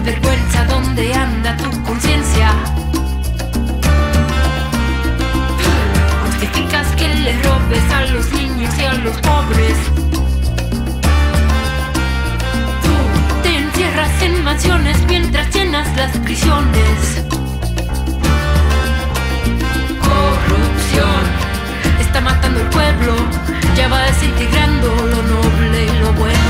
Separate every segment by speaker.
Speaker 1: Vergüenza, ¿dónde anda tu conciencia? Justificas que le robes a los niños y a los pobres. Tú te encierras en mansiones mientras llenas las prisiones. Corrupción está matando al pueblo, ya va desintegrando lo noble y lo bueno.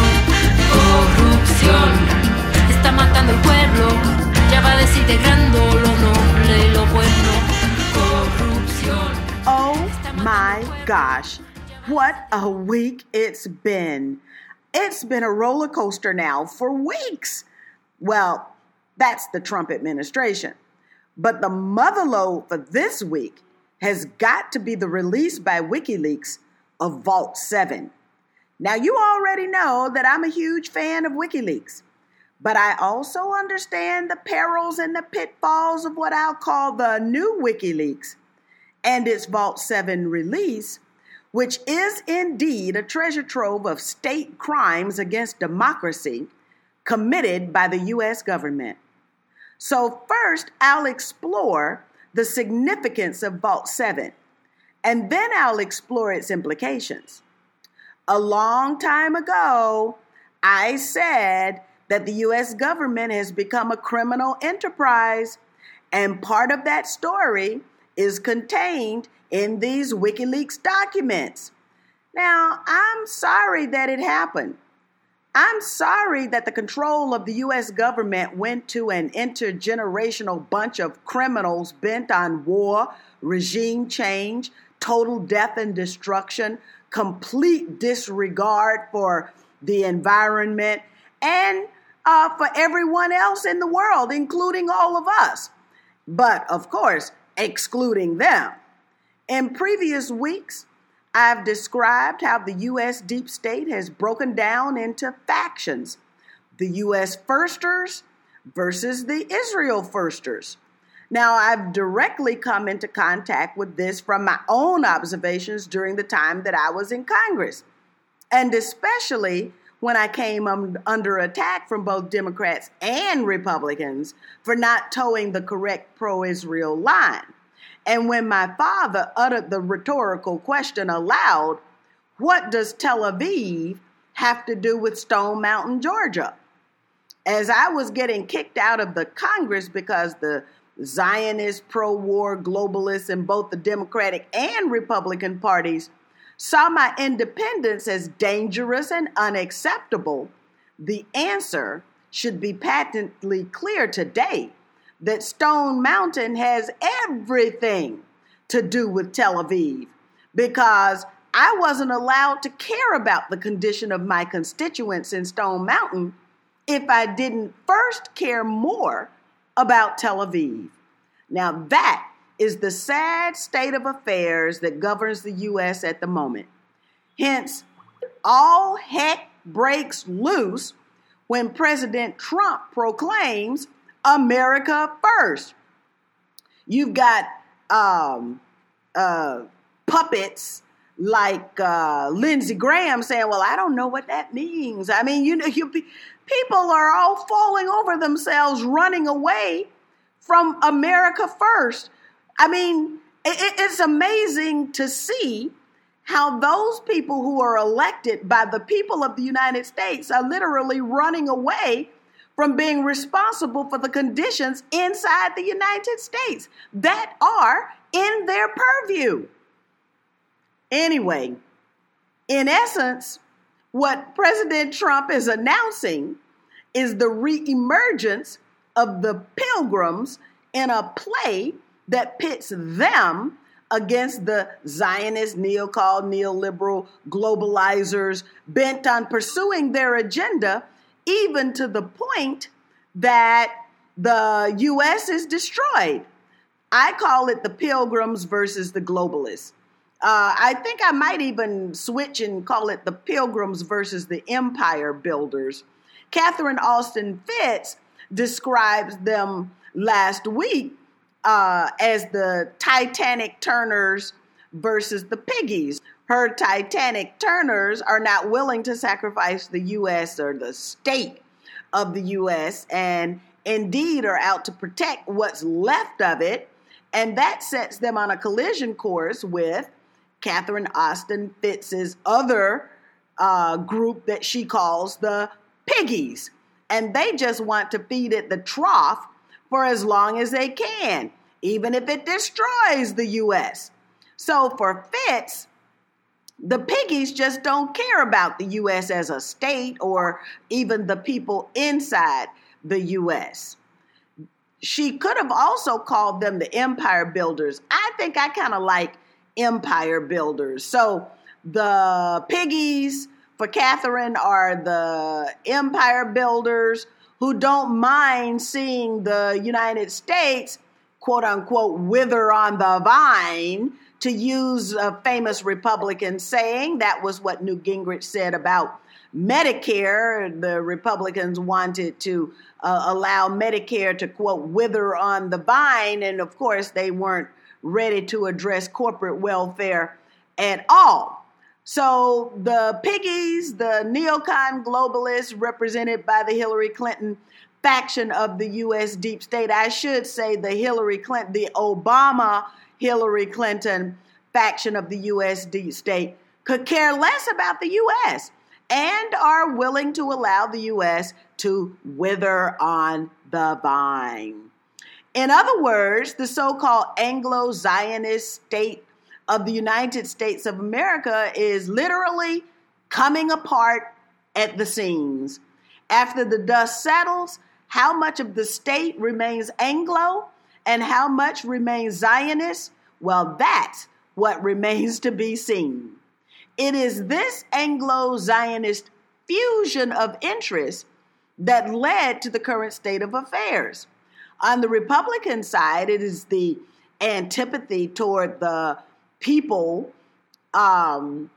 Speaker 1: Corrupción está matando al pueblo, ya va desintegrando lo noble y lo bueno. Corrupción.
Speaker 2: Oh my gosh, what a week it's been. It's been a roller coaster now for weeks. Well, that's the Trump administration. But the motherlode for this week has got to be the release by WikiLeaks of Vault 7. Now, you already know that I'm a huge fan of WikiLeaks, but I also understand the perils and the pitfalls of what I'll call the new WikiLeaks and its Vault 7 release, which is indeed a treasure trove of state crimes against democracy committed by the U.S. government. So first, I'll explore the significance of Vault 7, and then I'll explore its implications. A long time ago, I said that the U.S. government has become a criminal enterprise, and part of that story is contained in these WikiLeaks documents. Now, I'm sorry that it happened. I'm sorry that the control of the U.S. government went to an intergenerational bunch of criminals bent on war, regime change, total death and destruction, complete disregard for the environment, and for everyone else in the world, including all of us. But, of course, excluding them. In previous weeks, I've described how the U.S. deep state has broken down into factions, the U.S. firsters versus the Israel firsters. Now, I've directly come into contact with this from my own observations during the time that I was in Congress, and especially when I came under attack from both Democrats and Republicans for not towing the correct pro-Israel line. And when my father uttered the rhetorical question aloud, what does Tel Aviv have to do with Stone Mountain, Georgia? As I was getting kicked out of the Congress because the Zionist, pro-war globalists in both the Democratic and Republican parties saw my independence as dangerous and unacceptable, the answer should be patently clear today. That Stone Mountain has everything to do with Tel Aviv because I wasn't allowed to care about the condition of my constituents in Stone Mountain if I didn't first care more about Tel Aviv. Now that is the sad state of affairs that governs the U.S. at the moment. Hence, all heck breaks loose when President Trump proclaims America first. You've got puppets like Lindsey Graham saying, well, I don't know what that means. I mean, people are all falling over themselves, running away from America first. I mean, it's amazing to see how those people who are elected by the people of the United States are literally running away from being responsible for the conditions inside the United States that are in their purview. Anyway, in essence, what President Trump is announcing is the reemergence of the Pilgrims in a play that pits them against the Zionist, neoliberal globalizers bent on pursuing their agenda, even to the point that the U.S. is destroyed. I call it the Pilgrims versus the globalists. I think I might even switch and call it the Pilgrims versus the Empire Builders. Catherine Austin Fitts describes them last week as the Titanic Turners versus the Piggies. Her Titanic Turners are not willing to sacrifice the U.S. or the state of the U.S. and indeed are out to protect what's left of it. And that sets them on a collision course with Catherine Austin Fitz's other group that she calls the piggies. And they just want to feed it the trough for as long as they can, even if it destroys the U.S. So for Fitz, the piggies just don't care about the U.S. as a state or even the people inside the U.S. She could have also called them the empire builders. I think I kind of like empire builders. So the piggies for Catherine are the empire builders who don't mind seeing the United States, quote unquote, wither on the vine, to use a famous Republican saying. That was what Newt Gingrich said about Medicare. The Republicans wanted to allow Medicare to, quote, wither on the vine. And of course, they weren't ready to address corporate welfare at all. So the piggies, the neocon globalists represented by the Hillary Clinton faction of the U.S. deep state, I should say the Obama Hillary Clinton faction of the U.S. deep state, could care less about the U.S. and are willing to allow the U.S. to wither on the vine. In other words, the so-called Anglo-Zionist state of the United States of America is literally coming apart at the seams. After the dust settles, how much of the state remains Anglo and how much remains Zionist? Well, that's what remains to be seen. It is this Anglo-Zionist fusion of interests that led to the current state of affairs. On the Republican side, it is the antipathy toward the people and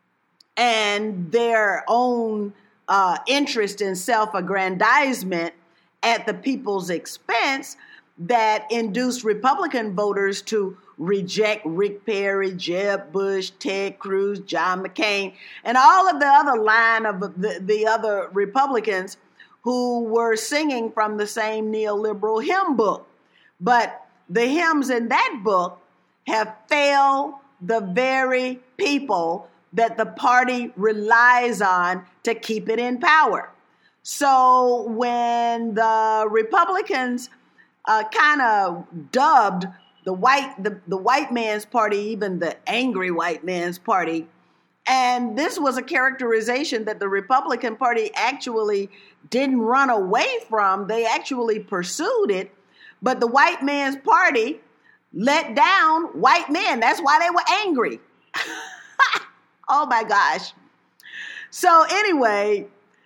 Speaker 2: their own interest in self-aggrandizement at the people's expense that induced Republican voters to reject Rick Perry, Jeb Bush, Ted Cruz, John McCain, and all of the other line of the other Republicans who were singing from the same neoliberal hymn book. But the hymns in that book have failed the very people that the party relies on to keep it in power. So when the Republicans kind of dubbed the white man's party, even the angry white man's party, and this was a characterization that the Republican Party actually didn't run away from. They actually pursued it. But the white man's party let down white men. That's why they were angry. Oh my gosh. So anyway,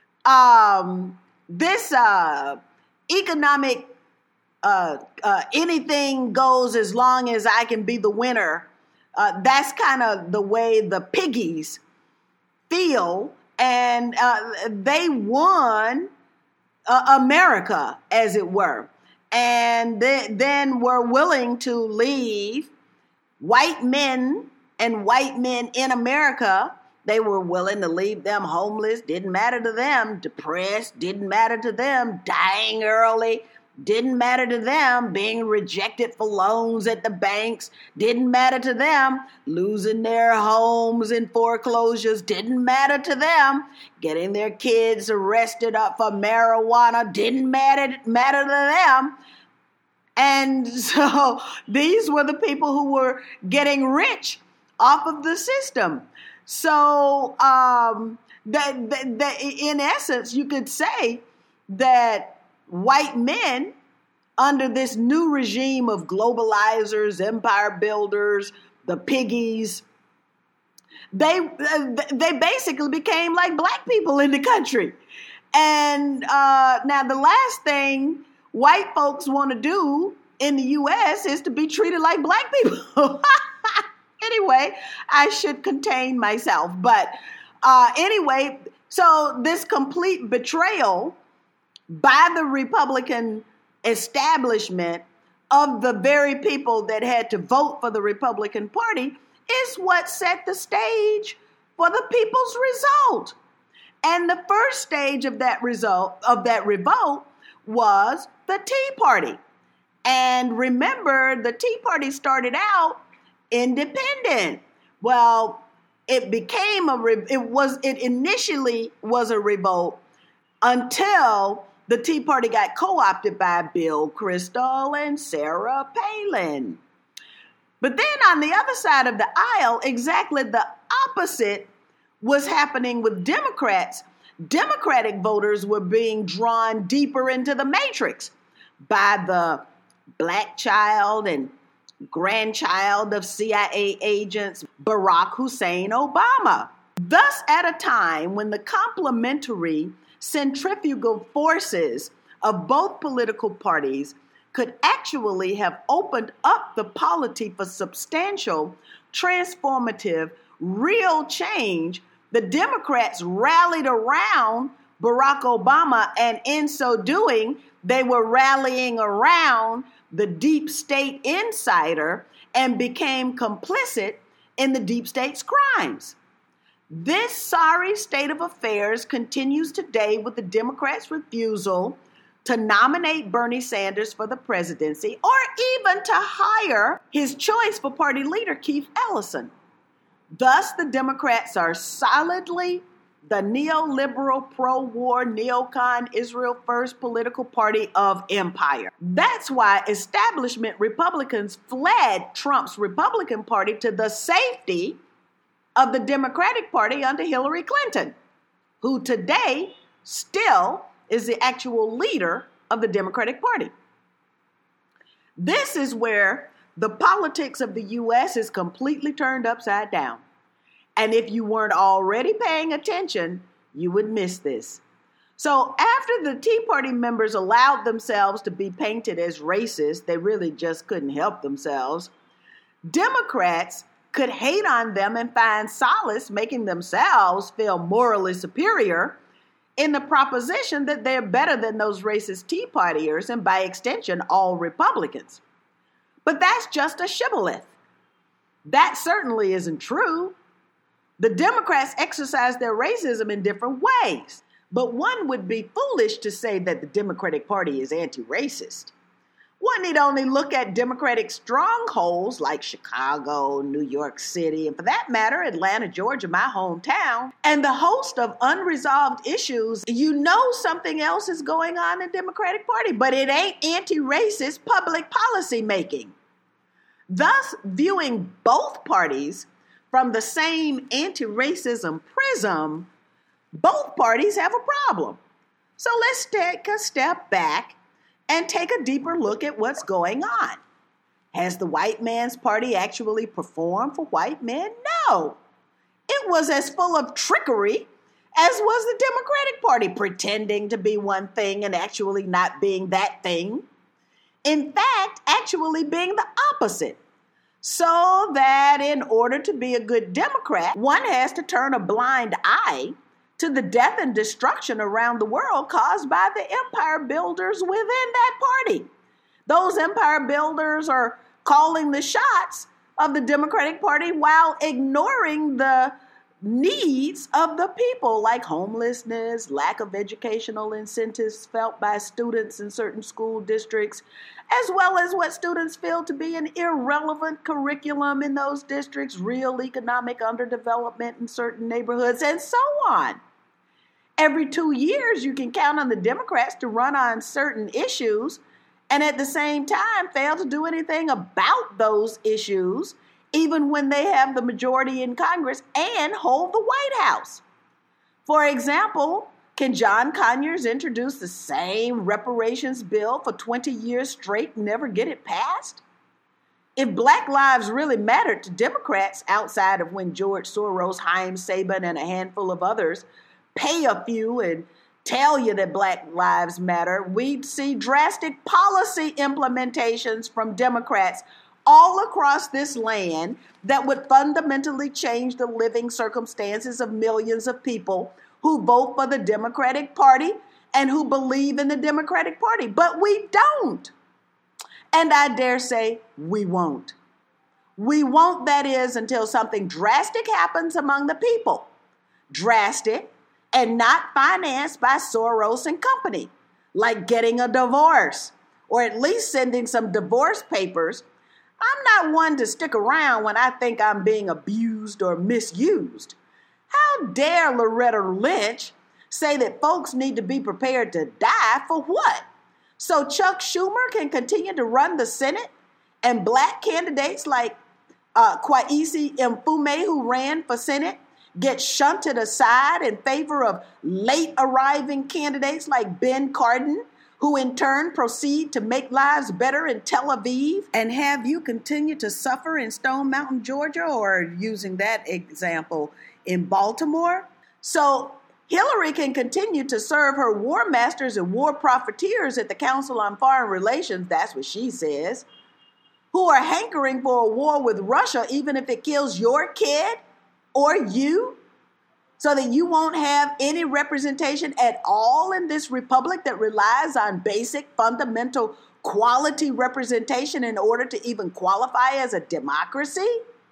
Speaker 2: this economic anything goes as long as I can be the winner, that's kind of the way the piggies feel. And they won America, as it were. And then were willing to leave white men and white men in America. They were willing to leave them homeless, didn't matter to them, depressed, didn't matter to them, dying early, didn't matter to them, being rejected for loans at the banks, didn't matter to them, losing their homes in foreclosures, didn't matter to them, getting their kids arrested up for marijuana, didn't matter to them. And so these were the people who were getting rich off of the system. So that in essence, you could say that white men under this new regime of globalizers, empire builders, the piggies, they basically became like black people in the country. And now the last thing white folks want to do in the U.S. is to be treated like black people. Anyway, I should contain myself. But anyway, so this complete betrayal by the Republican establishment of the very people that had to vote for the Republican Party is what set the stage for the people's result. And the first stage of that revolt was the Tea Party. And remember, the Tea Party started out independent. Well, it initially was a revolt until the Tea Party got co-opted by Bill Kristol and Sarah Palin. But then on the other side of the aisle, exactly the opposite was happening with Democrats. Democratic voters were being drawn deeper into the matrix by the black child and grandchild of CIA agents, Barack Hussein Obama. Thus, at a time when the complementary centrifugal forces of both political parties could actually have opened up the polity for substantial, transformative, real change, the Democrats rallied around Barack Obama, and in so doing, they were rallying around the deep state insider and became complicit in the deep state's crimes. This sorry state of affairs continues today with the Democrats' refusal to nominate Bernie Sanders for the presidency or even to hire his choice for party leader, Keith Ellison. Thus, the Democrats are solidly the neoliberal, pro-war, neocon, Israel first political party of empire. That's why establishment Republicans fled Trump's Republican Party to the safety of the Democratic Party under Hillary Clinton, who today still is the actual leader of the Democratic Party. This is where the politics of the U.S. is completely turned upside down. And if you weren't already paying attention, you would miss this. So after the Tea Party members allowed themselves to be painted as racist, they really just couldn't help themselves. Democrats could hate on them and find solace making themselves feel morally superior in the proposition that they're better than those racist Tea Partiers and by extension, all Republicans. But that's just a shibboleth. That certainly isn't true. The Democrats exercise their racism in different ways, but one would be foolish to say that the Democratic Party is anti-racist. One need only look at Democratic strongholds like Chicago, New York City, and for that matter, Atlanta, Georgia, my hometown, and the host of unresolved issues. You know something else is going on in the Democratic Party, but it ain't anti-racist public policy making. Thus, viewing both parties from the same anti-racism prism, both parties have a problem. So let's take a step back and take a deeper look at what's going on. Has the white man's party actually performed for white men? No. It was as full of trickery as was the Democratic Party, pretending to be one thing and actually not being that thing. In fact, actually being the opposite. So that in order to be a good Democrat, one has to turn a blind eye to the death and destruction around the world caused by the empire builders within that party. Those empire builders are calling the shots of the Democratic Party while ignoring the needs of the people, like homelessness, lack of educational incentives felt by students in certain school districts, as well as what students feel to be an irrelevant curriculum in those districts, real economic underdevelopment in certain neighborhoods, and so on. Every 2 years, you can count on the Democrats to run on certain issues and at the same time fail to do anything about those issues, even when they have the majority in Congress and hold the White House. For example, can John Conyers introduce the same reparations bill for 20 years straight and never get it passed? If Black lives really mattered to Democrats outside of when George Soros, Haim Saban, and a handful of others pay a few and tell you that Black lives matter, we'd see drastic policy implementations from Democrats all across this land that would fundamentally change the living circumstances of millions of people who vote for the Democratic Party and who believe in the Democratic Party. But we don't. And I dare say we won't. We won't, that is, until something drastic happens among the people. Drastic and not financed by Soros and company. like getting a divorce, or at least sending some divorce papers. I'm not one to stick around when I think I'm being abused or misused. How dare Loretta Lynch say that folks need to be prepared to die for what? So Chuck Schumer can continue to run the Senate and black candidates like Kweisi Mfume, who ran for Senate, get shunted aside in favor of late arriving candidates like Ben Cardin, who in turn proceed to make lives better in Tel Aviv, and have you continue to suffer in Stone Mountain, Georgia, or using that example, in Baltimore? So Hillary can continue to serve her war masters and war profiteers at the Council on Foreign Relations, that's what she says, who are hankering for a war with Russia even if it kills your kid or you, so that you won't have any representation at all in this republic that relies on basic, fundamental, quality representation in order to even qualify as a democracy?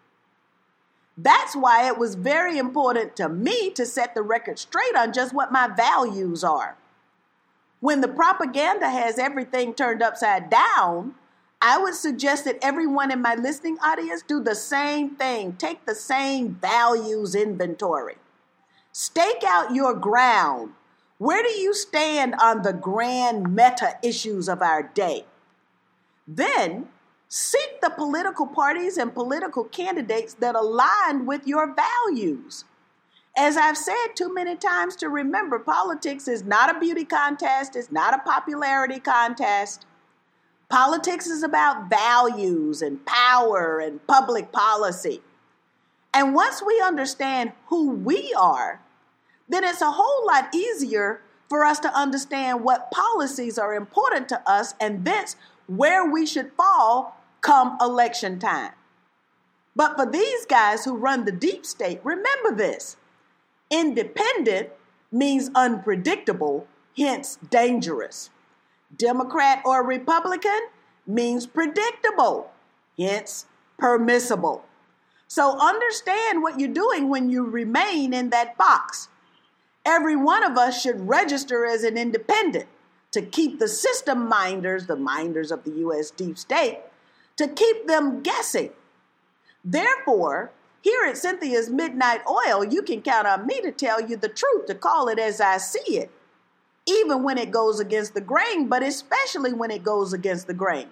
Speaker 2: That's why it was very important to me to set the record straight on just what my values are. When the propaganda has everything turned upside down, I would suggest that everyone in my listening audience do the same thing. Take the same values inventory. Stake out your ground. Where do you stand on the grand meta issues of our day? Then seek the political parties and political candidates that align with your values. As I've said too many times to remember, politics is not a beauty contest. It's not a popularity contest. Politics is about values and power and public policy. And once we understand who we are, then it's a whole lot easier for us to understand what policies are important to us and thence where we should fall come election time. But for these guys who run the deep state, remember this. Independent means unpredictable, hence dangerous. Democrat or Republican means predictable, hence permissible. So understand what you're doing when you remain in that box. Every one of us should register as an independent to keep the system minders, the minders of the U.S. deep state, to keep them guessing. Therefore, here at Cynthia's Midnight Oil, you can count on me to tell you the truth, to call it as I see it, even when it goes against the grain, but especially when it goes against the grain.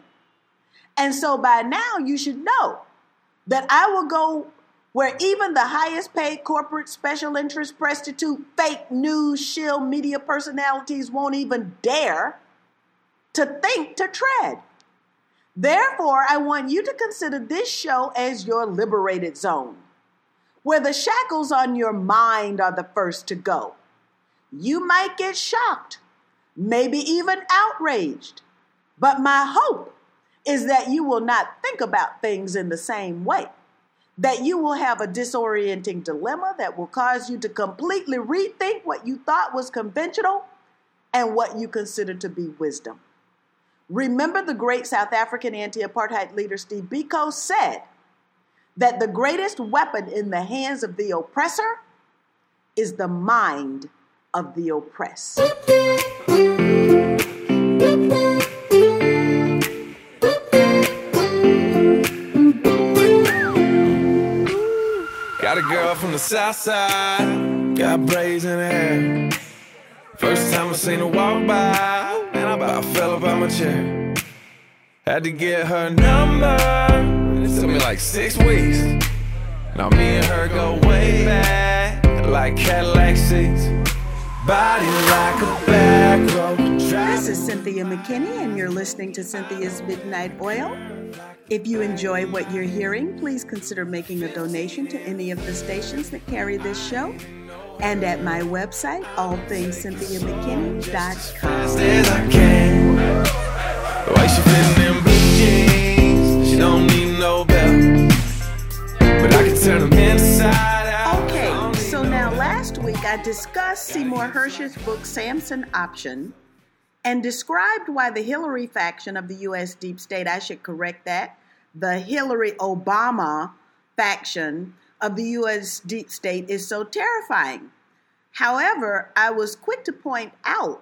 Speaker 2: And so by now, you should know that I will go where even the highest paid corporate special interest prostitute, fake news, shill media personalities won't even dare to think to tread. Therefore, I want you to consider this show as your liberated zone, where the shackles on your mind are the first to go. You might get shocked, maybe even outraged, but my hope is that you will not think about things in the same way, that you will have a disorienting dilemma that will cause you to completely rethink what you thought was conventional and what you consider to be wisdom. Remember, the great South African anti-apartheid leader Steve Biko said that the greatest weapon in the hands of the oppressor is the mind of the oppressed.
Speaker 3: Got a girl from the south side, got braids in her hair. First time I seen her walk by, and I about fell up out my chair. Had to get her number, it took me like 6 weeks. Now me and her go way back, like Cadillac seats. Body like a back road.
Speaker 2: This is Cynthia McKinney, and you're listening to Cynthia's Midnight Oil. If you enjoy what you're hearing, please consider making a donation to any of the stations that carry this show. And at my website, allthingscynthiamckinney.com.
Speaker 3: As I can. The way she fitting in blue jeans, she don't need no belt, but I can turn them inside out.
Speaker 2: Okay, so now last week I discussed Seymour Hersh's book Samson Option and described why the Hillary faction of the U.S. deep state, I should correct that, the Hillary Obama faction of the U.S. deep state is so terrifying. However, I was quick to point out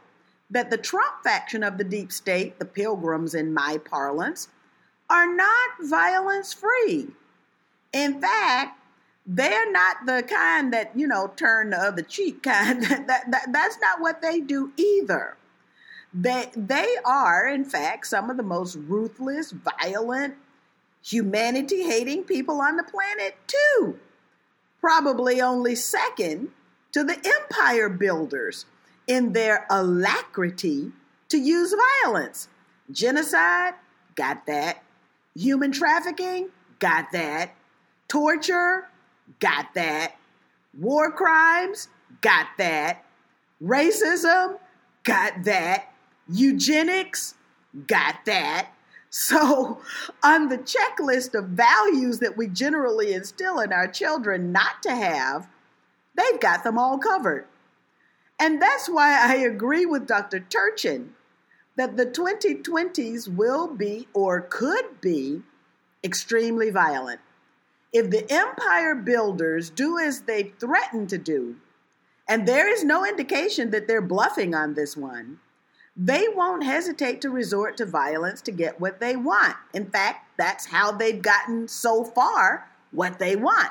Speaker 2: that the Trump faction of the deep state, the pilgrims in my parlance, are not violence-free. In fact, they're not the kind that, turn the other cheek kind. That's not what they do either. They are, in fact, some of the most ruthless, violent, humanity-hating people on the planet, too. Probably only second to the empire builders in their alacrity to use violence. Genocide, got that. Human trafficking, got that. Torture, got that. War crimes, got that. Racism, got that. Eugenics, got that. So on the checklist of values that we generally instill in our children not to have, they've got them all covered. And that's why I agree with Dr. Turchin that the 2020s will be or could be extremely violent. If the empire builders do as they threaten to do, and there is no indication that they're bluffing on this one, they won't hesitate to resort to violence to get what they want. In fact, that's how they've gotten so far what they want.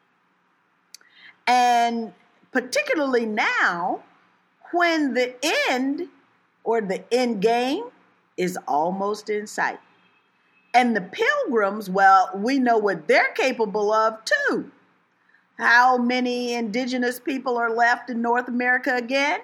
Speaker 2: And particularly now, when the end or the end game is almost in sight. And the pilgrims, well, we know what they're capable of too. How many indigenous people are left in North America again?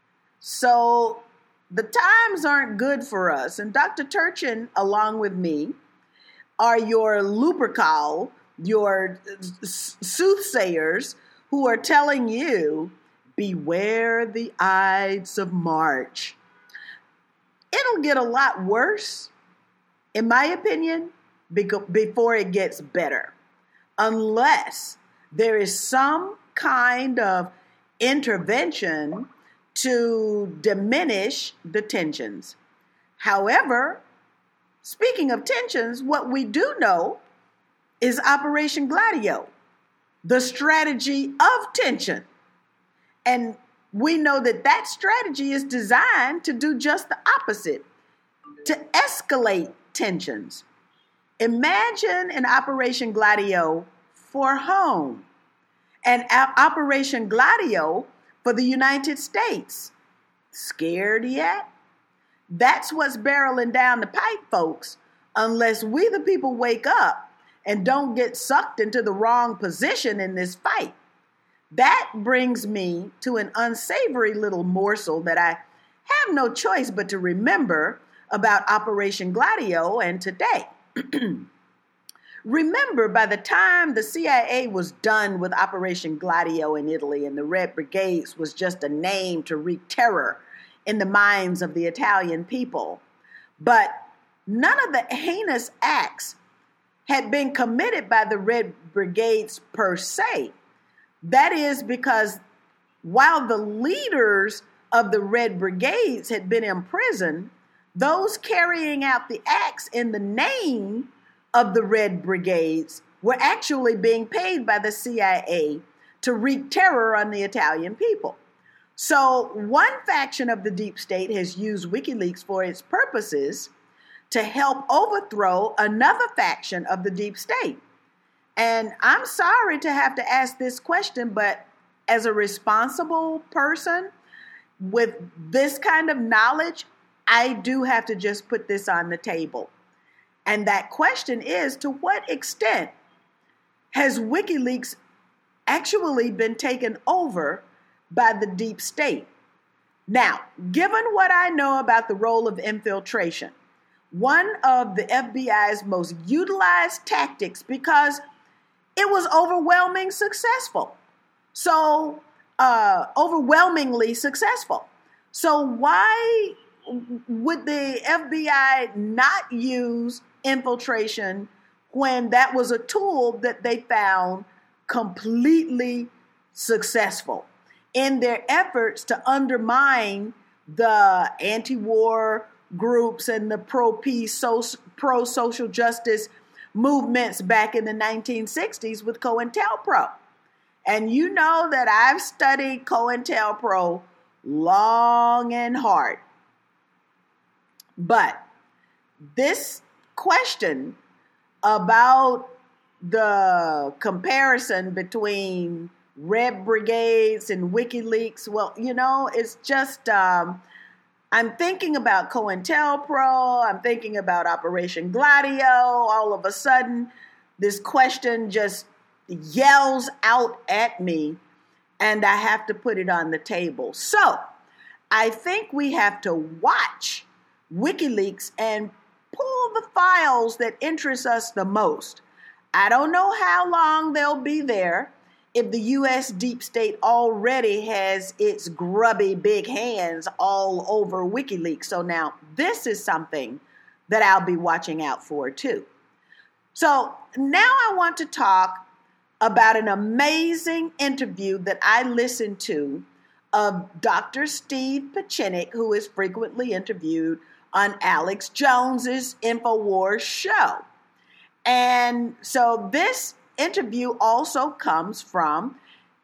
Speaker 2: So the times aren't good for us. And Dr. Turchin, along with me, are your Lupercal, your soothsayers who are telling you, beware the Ides of March. It'll get a lot worse, in my opinion, before it gets better, unless there is some kind of intervention to diminish the tensions. However, speaking of tensions, what we do know is Operation Gladio, the strategy of tension. And we know that that strategy is designed to do just the opposite, to escalate tensions. Imagine an Operation Gladio for home, and Operation Gladio for the United States. Scared yet? That's what's barreling down the pipe, folks, unless we the people wake up and don't get sucked into the wrong position in this fight. That brings me to an unsavory little morsel that I have no choice but to remember about Operation Gladio and today. Remember, by the time the CIA was done with Operation Gladio in Italy and the Red Brigades was just a name to wreak terror in the minds of the Italian people, but none of the heinous acts had been committed by the Red Brigades per se. That is because while the leaders of the Red Brigades had been imprisoned, those carrying out the acts in the name of the Red Brigades were actually being paid by the CIA to wreak terror on the Italian people. So one faction of the deep state has used WikiLeaks for its purposes to help overthrow another faction of the deep state. And I'm sorry to have to ask this question, but as a responsible person with this kind of knowledge, I do have to just put this on the table. And that question is, to what extent has WikiLeaks actually been taken over by the deep state? Now, given what I know about the role of infiltration, one of the FBI's most utilized tactics, because it was overwhelmingly successful. So why would the FBI not use infiltration when that was a tool that they found completely successful in their efforts to undermine the anti-war groups and the pro-peace, pro-social justice movements back in the 1960s with COINTELPRO? And you know that I've studied COINTELPRO long and hard. But this question about the comparison between Red Brigades and WikiLeaks, well, it's just, I'm thinking about COINTELPRO, I'm thinking about Operation Gladio. All of a sudden, this question just yells out at me, and I have to put it on the table. So I think we have to watch WikiLeaks and pull the files that interest us the most. I don't know how long they'll be there if the U.S. deep state already has its grubby big hands all over WikiLeaks. So now this is something that I'll be watching out for too. So now I want to talk about an amazing interview that I listened to of Dr. Steve Pieczenik, who is frequently interviewed on Alex Jones's InfoWars show. And so this interview also comes from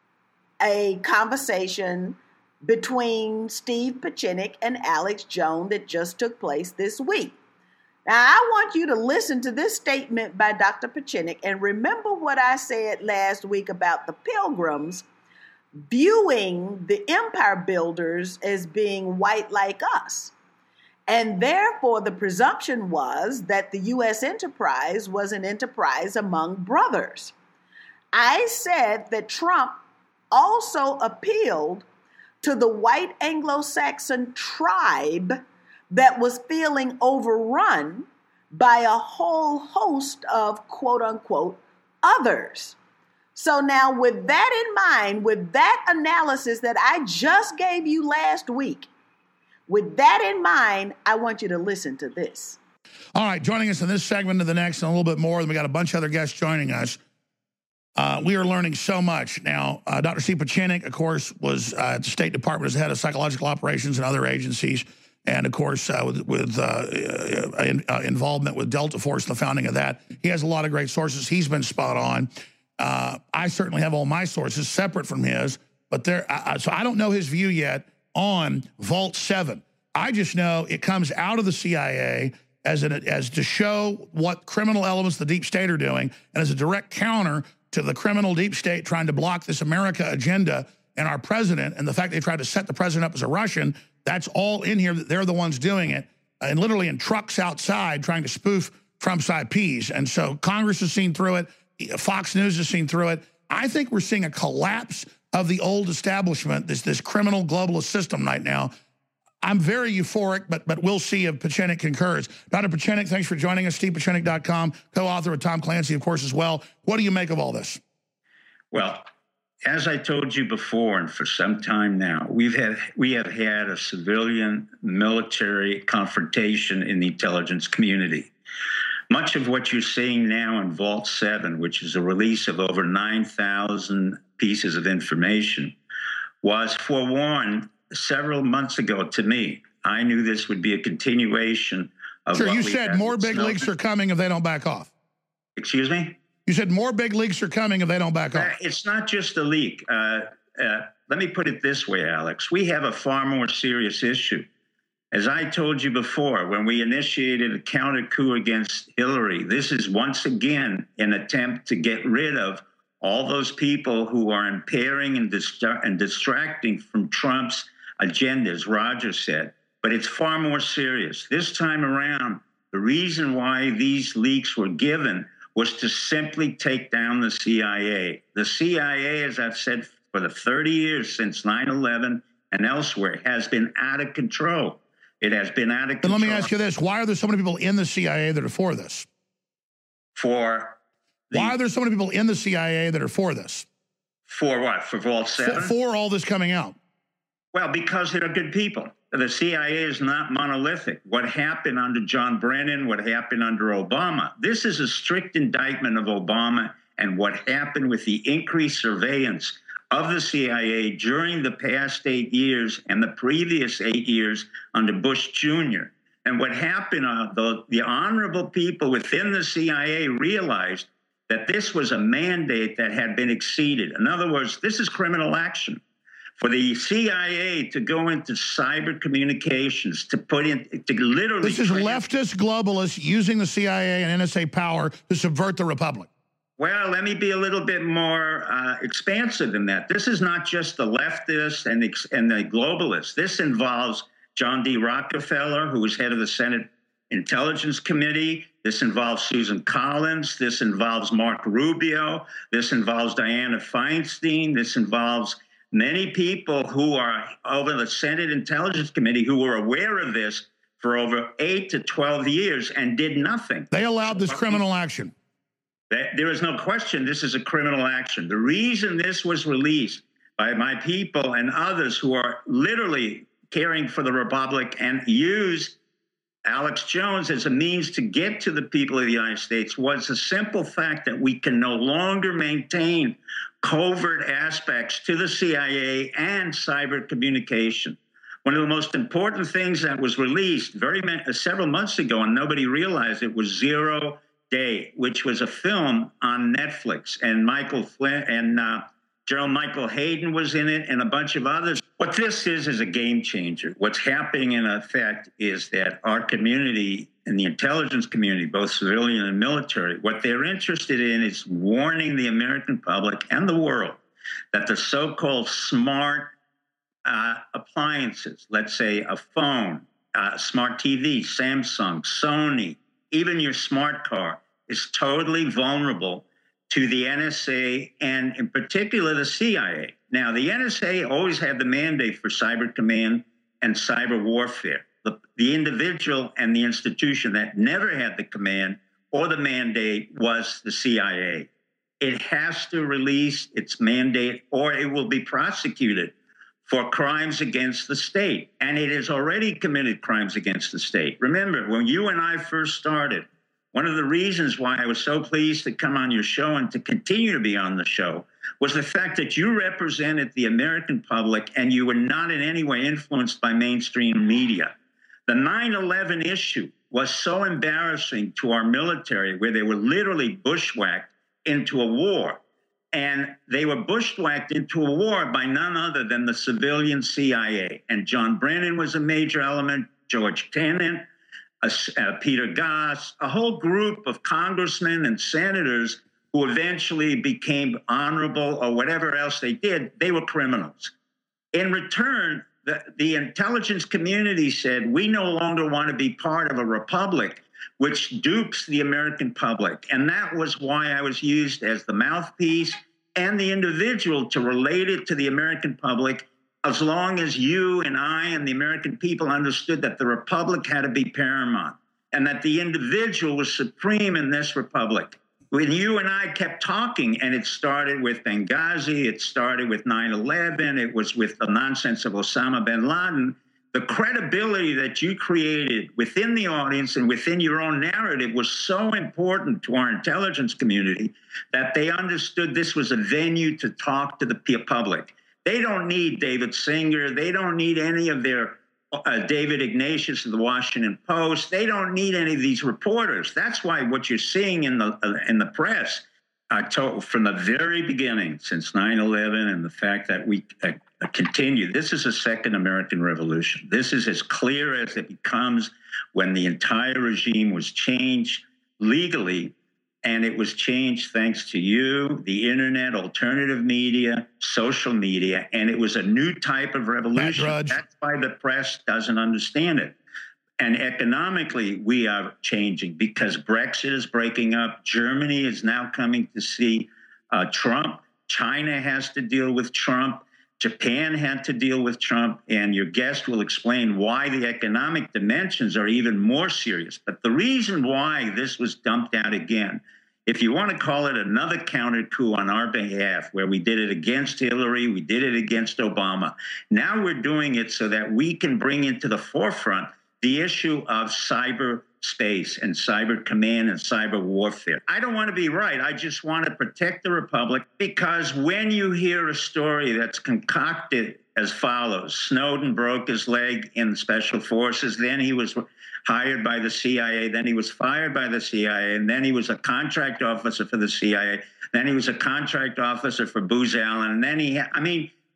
Speaker 2: a conversation between Steve Pieczenik and Alex Jones that just took place this week. Now, I want you to listen to this statement by Dr. Pieczenik and remember what I said last week about the Pilgrims viewing the empire builders as being white like us. And therefore, the presumption was that the U.S. enterprise was an enterprise among brothers. I said that Trump also appealed to the white Anglo-Saxon tribe that was feeling overrun by a whole host of quote-unquote others. So now with that in mind, with that analysis that I just gave you last week, with that in mind, I want you to listen to this.
Speaker 4: All right, joining us in this segment and the next and a little bit more, and we got a bunch of other guests joining us. We are learning so much. Now, Dr. Steve Pieczenik, of course, was at the State Department as head of psychological operations and other agencies, and, of course, with involvement with Delta Force and the founding of that. He has a lot of great sources. He's been spot on. I certainly have all my sources separate from his, but so I don't know his view yet on Vault 7. I just know it comes out of the CIA as to show what criminal elements the deep state are doing, and as a direct counter to the criminal deep state trying to block this America agenda and our president, and the fact they tried to set the president up as a Russian. That's all in here. They're the ones doing it, and literally in trucks outside trying to spoof Trump's IPs. And so Congress has seen through it. Fox News has seen through it. I think we're seeing a collapse of the old establishment, this criminal globalist system right now. I'm very euphoric, but we'll see if Pieczenik concurs. Dr. Pieczenik, thanks for joining us. StevePieczenik.com, co-author with Tom Clancy, of course, as well. What do you make of all this?
Speaker 5: Well, as I told you before, and for some time now, we have had a civilian military confrontation in the intelligence community. Much of what you're seeing now in Vault 7, which is a release of over 9,000 pieces of information, was forewarned several months ago to me. I knew this would be a continuation of
Speaker 4: Sure, you said more big leaks are coming if they don't back off.
Speaker 5: Excuse me?
Speaker 4: You said more big leaks are coming if they don't back off.
Speaker 5: It's not just a leak. Let me put it this way, Alex. We have a far more serious issue. As I told you before, when we initiated a counter coup against Hillary, this is once again an attempt to get rid of all those people who are impairing and distracting from Trump's agenda, as Roger said. But it's far more serious. This time around, the reason why these leaks were given was to simply take down the CIA. The CIA, as I've said for the 30 years since 9/11 and elsewhere, has been out of control. It has been out of control.
Speaker 4: But let me ask you this. Why are there so many people in the CIA that are for this? Why are there so many people in the CIA that are for this?
Speaker 5: For what? For Vault 7?
Speaker 4: For all this coming out.
Speaker 5: Well, because they're good people. The CIA is not monolithic. What happened under John Brennan, what happened under Obama, this is a strict indictment of Obama and what happened with the increased surveillance of the CIA during the past 8 years and the previous 8 years under Bush Jr. And what happened, the honorable people within the CIA realized that this was a mandate that had been exceeded. In other words, this is criminal action. For the CIA to go into cyber communications, to literally...
Speaker 4: This is leftist globalists using the CIA and NSA power to subvert the republic.
Speaker 5: Well, let me be a little bit more expansive than that. This is not just the leftists and the globalists. This involves John D. Rockefeller, who was head of the Senate Intelligence Committee. This involves Susan Collins. This involves Mark Rubio. This involves Dianna Feinstein. This involves many people who are over the Senate Intelligence Committee who were aware of this for over 8 to 12 years and did nothing.
Speaker 4: They allowed this criminal action.
Speaker 5: There is no question this is a criminal action. The reason this was released by my people and others who are literally caring for the Republic and use Alex Jones as a means to get to the people of the United States was the simple fact that we can no longer maintain covert aspects to the CIA and cyber communication. One of the most important things that was released several months ago, and nobody realized it, was Zero Day, which was a film on Netflix, and Michael Flynn and Gerald Michael Hayden was in it, and a bunch of others. What this is a game changer. What's happening in effect is that our community and the intelligence community, both civilian and military, what they're interested in is warning the American public and the world that the so-called smart appliances, let's say a phone, smart TV, Samsung, Sony, even your smart car, is totally vulnerable to the NSA and in particular the CIA. Now, the NSA always had the mandate for cyber command and cyber warfare. The individual and the institution that never had the command or the mandate was the CIA. It has to release its mandate or it will be prosecuted for crimes against the state. And it has already committed crimes against the state. Remember, when you and I first started, one of the reasons why I was so pleased to come on your show and to continue to be on the show was the fact that you represented the American public and you were not in any way influenced by mainstream media. The 9/11 issue was so embarrassing to our military, where they were literally bushwhacked into a war. And they were bushwhacked into a war by none other than the civilian CIA. And John Brennan was a major element, George Tenet, Peter Goss, a whole group of congressmen and senators who eventually became honorable or whatever else they did. They were criminals. In return, the intelligence community said, we no longer want to be part of a republic which dupes the American public. And that was why I was used as the mouthpiece and the individual to relate it to the American public, as long as you and I and the American people understood that the republic had to be paramount and that the individual was supreme in this republic. When you and I kept talking, and it started with Benghazi, it started with 9/11, it was with the nonsense of Osama bin Laden, the credibility that you created within the audience and within your own narrative was so important to our intelligence community that they understood this was a venue to talk to the public. They don't need David Singer. They don't need any of their David Ignatius of the Washington Post. They don't need any of these reporters. That's why what you're seeing in the press, from the very beginning, since 9/11, and the fact that we continue, this is a second American Revolution. This is as clear as it becomes when the entire regime was changed legally. And it was changed thanks to you, the internet, alternative media, social media, and it was a new type of revolution. That's why the press doesn't understand it. And economically, we are changing because Brexit is breaking up. Germany is now coming to see Trump. China has to deal with Trump. Japan had to deal with Trump, and your guest will explain why the economic dimensions are even more serious. But the reason why this was dumped out again, if you want to call it another counter coup on our behalf, where we did it against Hillary, we did it against Obama, now we're doing it so that we can bring into the forefront the issue of cyberspace and cyber command and cyber warfare. I don't want to be right. I just want to protect the republic, because when you hear a story that's concocted as follows: Snowden broke his leg in special forces, then he was hired by the CIA, then he was fired by the CIA, and then he was a contract officer for the CIA, then he was a contract officer for Booz Allen, and then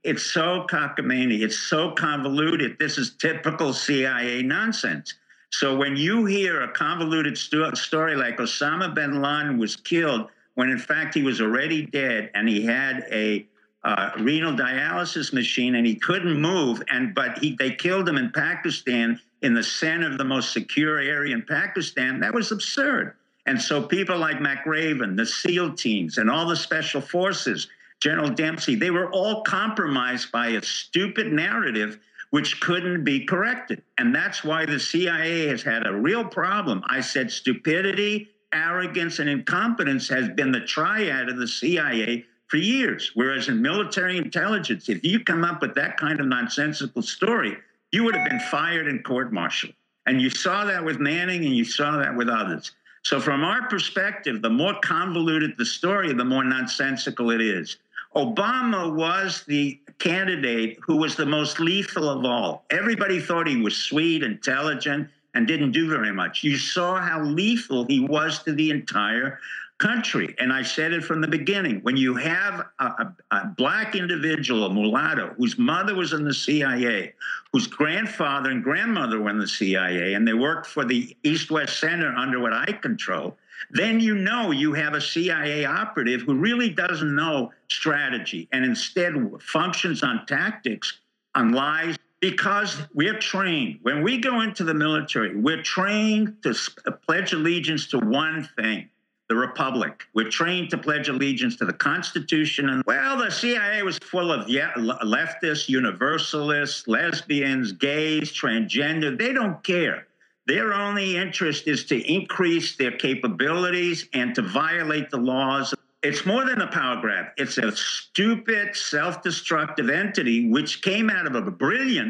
Speaker 5: It's so cockamamie. It's so convoluted. This is typical CIA nonsense. So when you hear a convoluted story like Osama bin Laden was killed when in fact he was already dead and he had a renal dialysis machine and he couldn't move, but they killed him in Pakistan in the center of the most secure area in Pakistan, that was absurd. And so people like McRaven, the SEAL teams, and all the special forces, General Dempsey, they were all compromised by a stupid narrative which couldn't be corrected. And that's why the CIA has had a real problem. I said stupidity, arrogance, and incompetence has been the triad of the CIA for years. Whereas in military intelligence, if you come up with that kind of nonsensical story, you would have been fired and court-martialed. And you saw that with Manning and you saw that with others. So from our perspective, the more convoluted the story, the more nonsensical it is. Obama was the candidate who was the most lethal of all. Everybody thought he was sweet, intelligent, and didn't do very much. You saw how lethal he was to the entire country. And I said it from the beginning. When you have a black individual, a mulatto, whose mother was in the CIA, whose grandfather and grandmother were in the CIA, and they worked for the East-West Center under what I control, then you know you have a CIA operative who really doesn't know strategy and instead functions on tactics, on lies, because we're trained. When we go into the military, we're trained to pledge allegiance to one thing, the Republic. We're trained to pledge allegiance to the Constitution. And, well, the CIA was full of leftists, universalists, lesbians, gays, transgender. They don't care. Their only interest is to increase their capabilities and to violate the laws. It's more than a power grab. It's a stupid, self-destructive entity which came out of a brilliant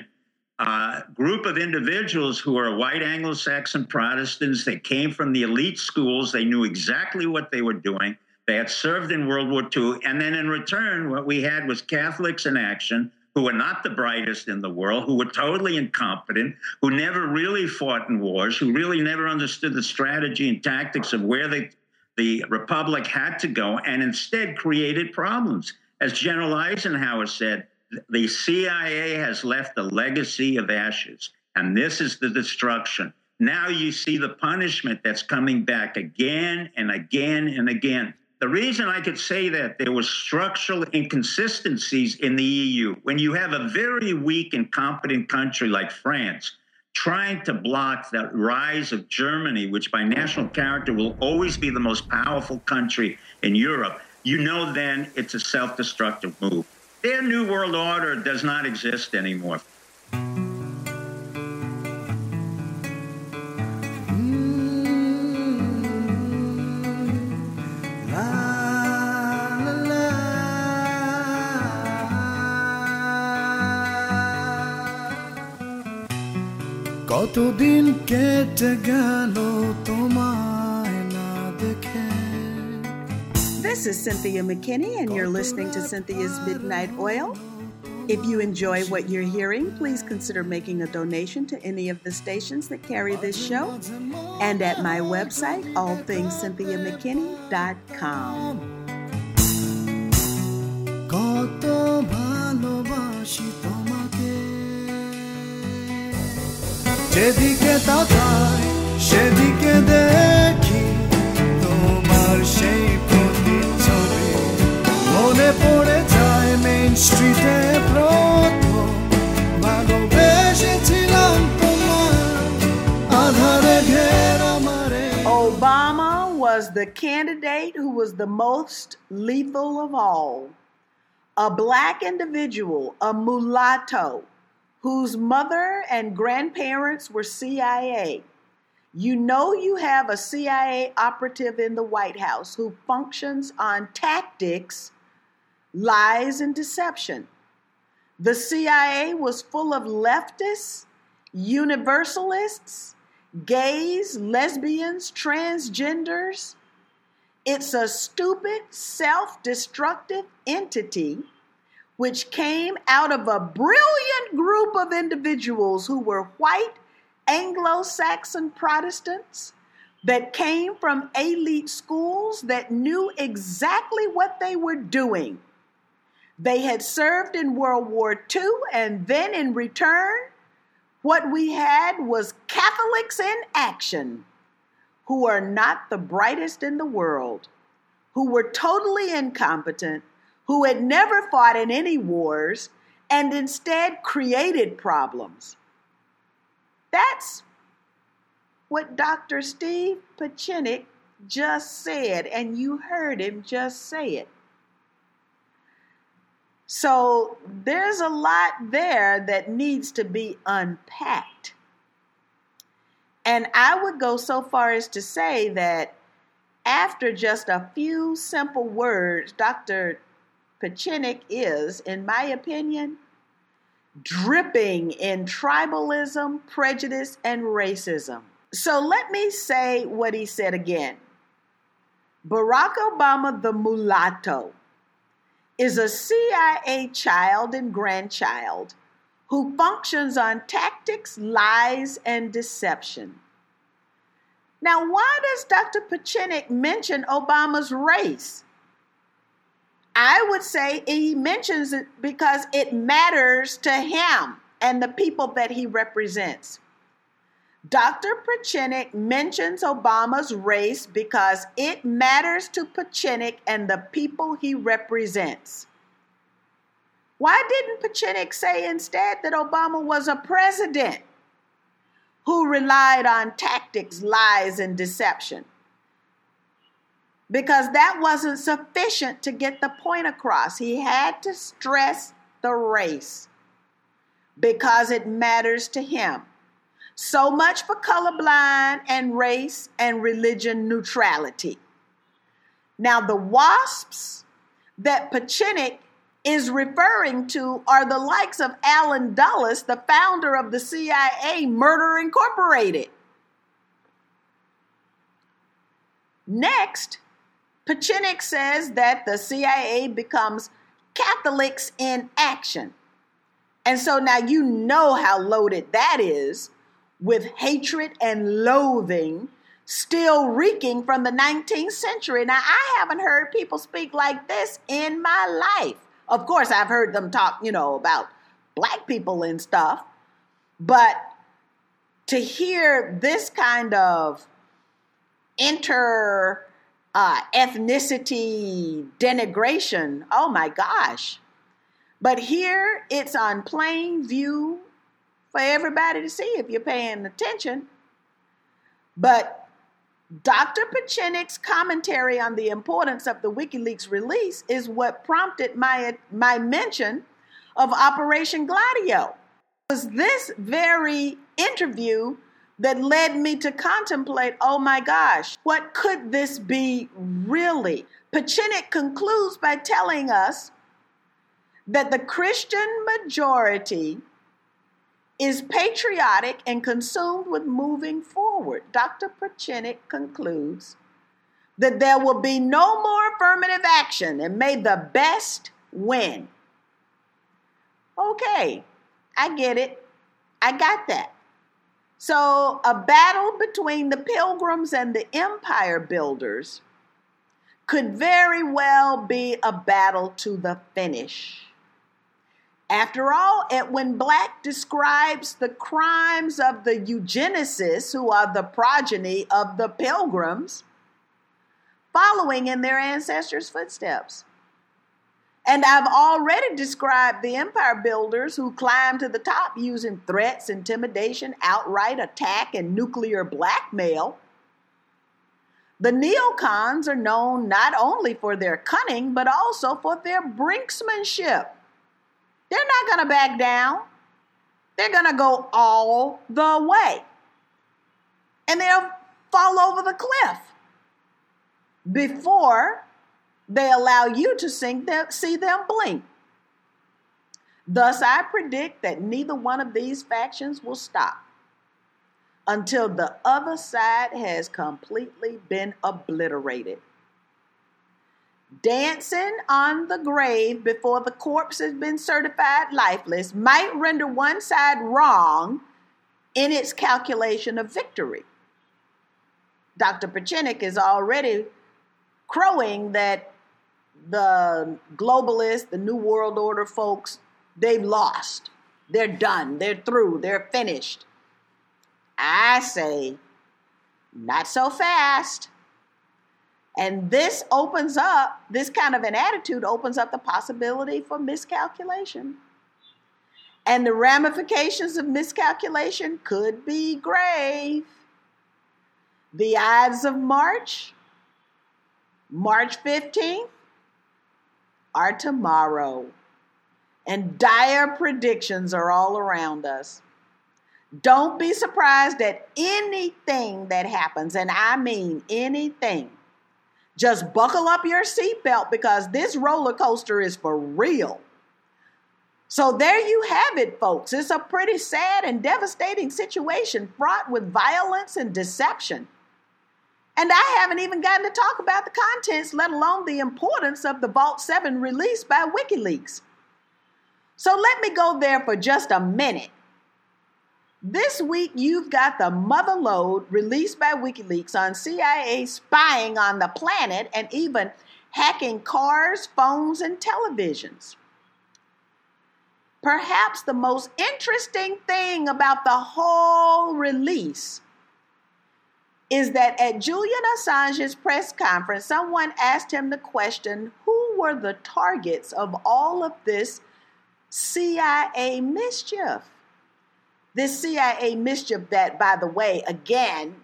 Speaker 5: group of individuals who are white Anglo-Saxon Protestants. They came from the elite schools. They knew exactly what they were doing. They had served in World War II. And then in return, what we had was Catholics in action who were not the brightest in the world, who were totally incompetent, who never really fought in wars, who really never understood the strategy and tactics of where the Republic had to go, and instead created problems. As General Eisenhower said, the CIA has left a legacy of ashes, and this is the destruction. Now you see the punishment that's coming back again and again and again. The reason I could say that there was structural inconsistencies in the EU, when you have a very weak, incompetent country like France trying to block the rise of Germany, which by national character will always be the most powerful country in Europe, you know then it's a self-destructive move. Their new world order does not exist anymore.
Speaker 6: কতদিন কেটে গেল তোমায় না দেখে।
Speaker 2: This is Cynthia McKinney, and you're listening to Cynthia's Midnight Oil. If you enjoy what you're hearing, please consider making a donation to any of the stations that carry this show and at my website, allthingscynthiamckinney.com.
Speaker 6: কত ভালোবাসি তোমাকে, যেদিকে তাকাই সেদিকে দেখি তোমার সেই প্রতিচ্ছবি, মনে পড়ে যায় মেইন স্ট্রিটে প্রথম ভালোবেসেছিলাম তোমার, আধারে ঘেরা মারে।
Speaker 2: Obama was the candidate who was the most lethal of all. A black individual, a mulatto, whose mother and grandparents were CIA. You know you have a CIA operative in the White House who functions on tactics, lies, and deception. The CIA was full of leftists, universalists, gays, lesbians, transgenders. It's a stupid, self-destructive entity which came out of a brilliant group of individuals who were white Anglo-Saxon Protestants that came from elite schools that knew exactly what they were doing. They had served in World War II, and then in return, what we had was Catholics in action who are not the brightest in the world, who were totally incompetent, who had never fought in any wars, and instead created problems. That's what Dr. Steve Pieczenik just said, and you heard him just say it. So there's a lot there that needs to be unpacked. And I would go so far as to say that after just a few simple words, Dr. Pieczenik is, in my opinion, dripping in tribalism, prejudice, and racism. So let me say what he said again. Barack Obama, the mulatto, is a CIA child and grandchild who functions on tactics, lies, and deception. Now, why does Dr. Pieczenik mention Obama's race? I would say he mentions it because it matters to him and the people that he represents. Dr. Pieczenik mentions Obama's race because it matters to Pieczenik and the people he represents. Why didn't Pieczenik say instead that Obama was a president who relied on tactics, lies, and deception? Because that wasn't sufficient to get the point across. He had to stress the race because it matters to him. So much for colorblind and race and religion neutrality. Now, the WASPs that Pieczenik is referring to are the likes of Allen Dulles, the founder of the CIA, Murder Incorporated. Next, Pieczenik says that the CIA becomes Catholics in action. And so now you know how loaded that is, with hatred and loathing still reeking from the 19th century. Now, I haven't heard people speak like this in my life. Of course, I've heard them talk, about black people and stuff. But to hear this kind of ethnicity denigration, oh my gosh. But here it's on plain view for everybody to see if you're paying attention. But Dr. Pieczenik's commentary on the importance of the WikiLeaks release is what prompted my mention of Operation Gladio. It was this very interview that led me to contemplate, oh my gosh, what could this be really? Pieczenik concludes by telling us that the Christian majority is patriotic and consumed with moving forward. Dr. Pieczenik concludes that there will be no more affirmative action and may the best win. Okay, I get it. I got that. So a battle between the Pilgrims and the empire builders could very well be a battle to the finish. After all, Edwin Black describes the crimes of the eugenicists, who are the progeny of the Pilgrims, following in their ancestors' footsteps. And I've already described the empire builders who climbed to the top using threats, intimidation, outright attack, and nuclear blackmail. The neocons are known not only for their cunning, but also for their brinksmanship. They're not going to back down. They're going to go all the way. And they'll fall over the cliff before they allow you to see them blink. Thus, I predict that neither one of these factions will stop until the other side has completely been obliterated. Dancing on the grave before the corpse has been certified lifeless might render one side wrong in its calculation of victory. Dr. Pieczenik is already crowing that the globalists, the New World Order folks, they've lost. They're done. They're through. They're finished. I say, not so fast. And this opens up, this kind of an attitude opens up the possibility for miscalculation. And the ramifications of miscalculation could be grave. The Ides of March 15th, are tomorrow. And dire predictions are all around us. Don't be surprised at anything that happens, and I mean anything. Just buckle up your seatbelt because this roller coaster is for real. So there you have it, folks. It's a pretty sad and devastating situation fraught with violence and deception. And I haven't even gotten to talk about the contents, let alone the importance of the Vault 7 release by WikiLeaks. So let me go there for just a minute. This week, you've got the mother lode released by WikiLeaks on CIA spying on the planet and even hacking cars, phones, and televisions. Perhaps the most interesting thing about the whole release is that at Julian Assange's press conference, someone asked him the question, who were the targets of all of this CIA mischief? This CIA mischief that, by the way, again,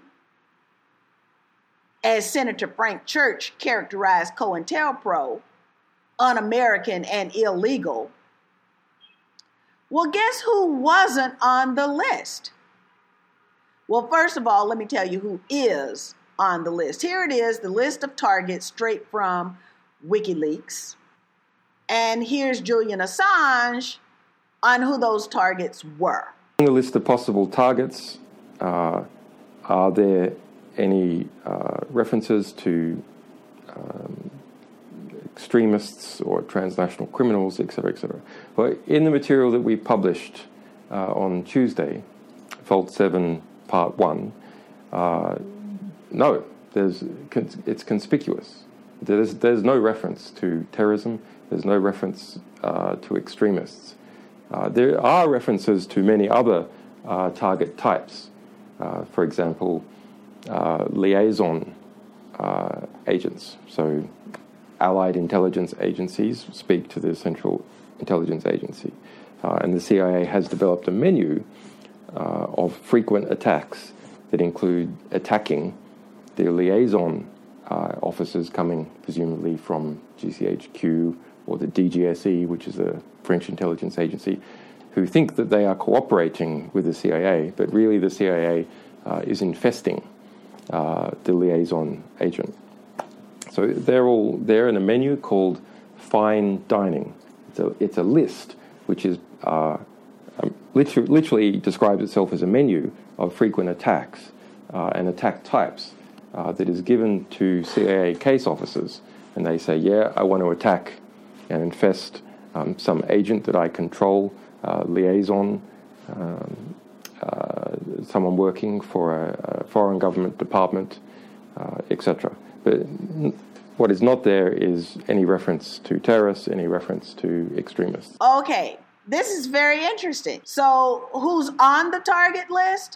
Speaker 2: as Senator Frank Church characterized COINTELPRO, un-American and illegal. Well, guess who wasn't on the list? Well, first of all, let me tell you who is on the list. Here it is, the list of targets straight from WikiLeaks. And here's Julian Assange on who those targets were.
Speaker 7: On the list of possible targets, are there any references to extremists or transnational criminals, etc., etc.? Well, in the material that we published on Tuesday, Vault 7 Part 1, no, it's conspicuous. There's no reference to terrorism. There's no reference to extremists. There are references to many other target types. For example, liaison agents. So allied intelligence agencies speak to the Central Intelligence Agency. And the CIA has developed a menu of frequent attacks that include attacking the liaison officers coming presumably from GCHQ or the DGSE, which is a French intelligence agency, who think that they are cooperating with the CIA, but really the CIA is infesting the liaison agent. So they're all there in a menu called fine dining. It's a list which is literally describes itself as a menu of frequent attacks and attack types that is given to CIA case officers. And they say, yeah, I want to attack and infest some agent that I control, liaison, someone working for a foreign government department, etc. But what is not there is any reference to terrorists, any reference to extremists.
Speaker 2: Okay, this is very interesting. So who's on the target list?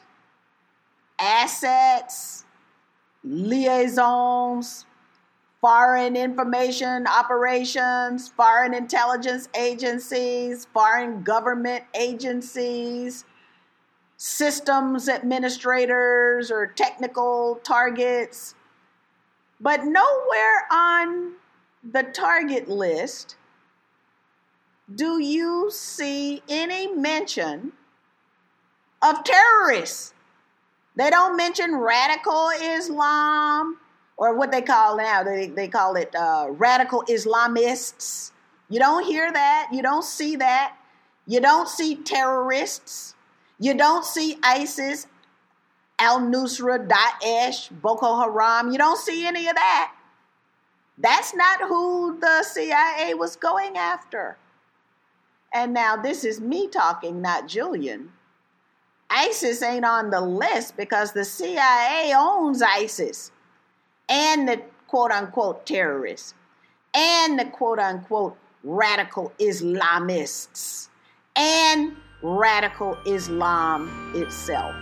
Speaker 2: Assets, liaisons, foreign information operations, foreign intelligence agencies, foreign government agencies, systems administrators or technical targets. But nowhere on the target list do you see any mention of terrorists. They don't mention radical Islam, or what they call now, they call it radical Islamists. You don't hear that. You don't see that. You don't see terrorists. You don't see ISIS, Al-Nusra, Daesh, Boko Haram. You don't see any of that. That's not who the CIA was going after. And now this is me talking, not Julian. ISIS ain't on the list because the CIA owns ISIS and the quote-unquote terrorists. and the quote-unquote radical Islamists, and radical Islam itself.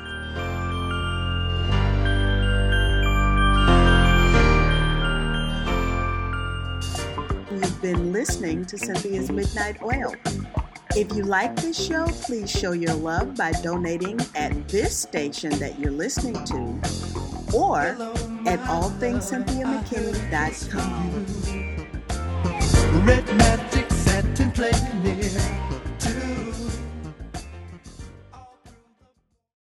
Speaker 2: You've been listening to Cynthia's Midnight Oil. If you like this show, please show your love by donating at this station that you're listening to or at allthingscynthiamckinney.com.
Speaker 6: Red magic satin play near.